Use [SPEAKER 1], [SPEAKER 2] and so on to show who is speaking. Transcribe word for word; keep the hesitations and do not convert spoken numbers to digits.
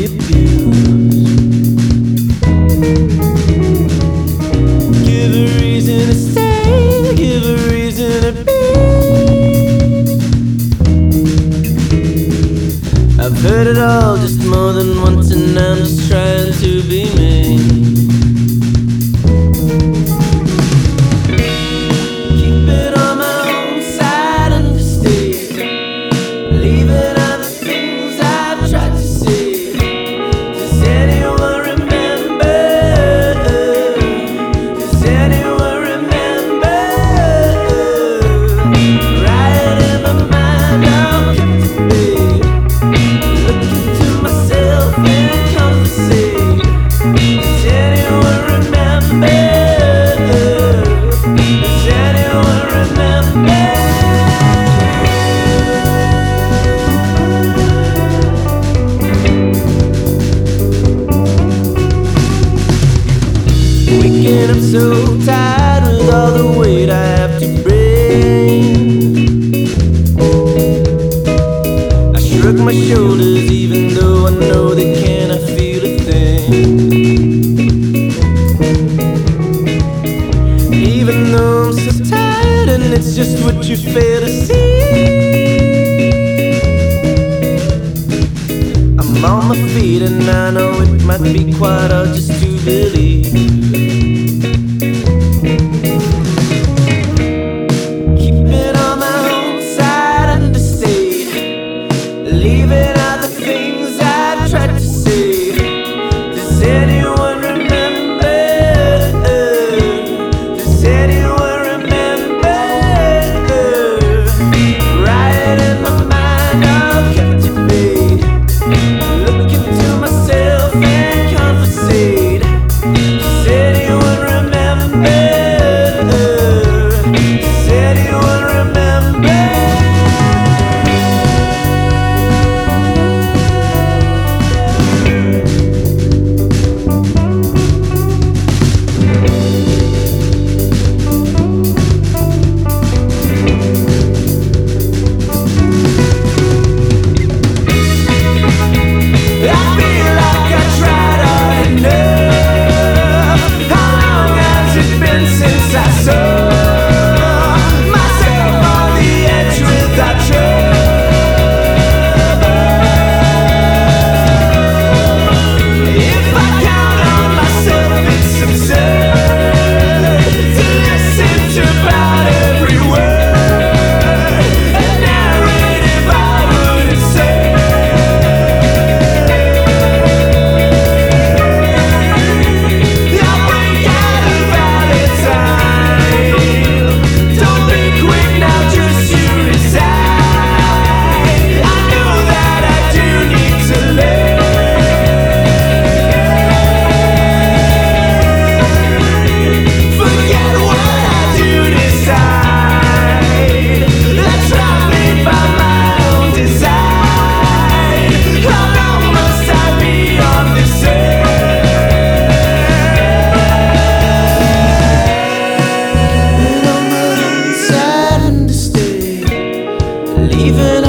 [SPEAKER 1] abused. Give a reason to stay, give a reason to be. I've heard it all just more than once, and I'm just trying to be me. Waking up so tired with all the weight I have to bring. I shrug my shoulders even though I know they cannot feel a thing. Even though I'm so tired and it's just what you fail to see. I'm on my feet and I know it might be quite hard just to believe. Keeping on my own side and to stay, leaving out the things I tried to say. Does anyone remember? Does anyone remember? Right in my mind I'll captivate, look into myself and conversate. Does anyone remember? Does anyone remember? I feel like I tried hard enough. How long has it been since I saw myself on the edge without trouble? If I count on myself, it's absurd to listen to about every word, a narrative I wouldn't say. I'll break out of Valentine. Don't be quick now, just you decide. I know that I do need to learn. Forget what I do decide. Let's rob me by my own design. How long must I be on this earth? And on my own side and to stay, leaving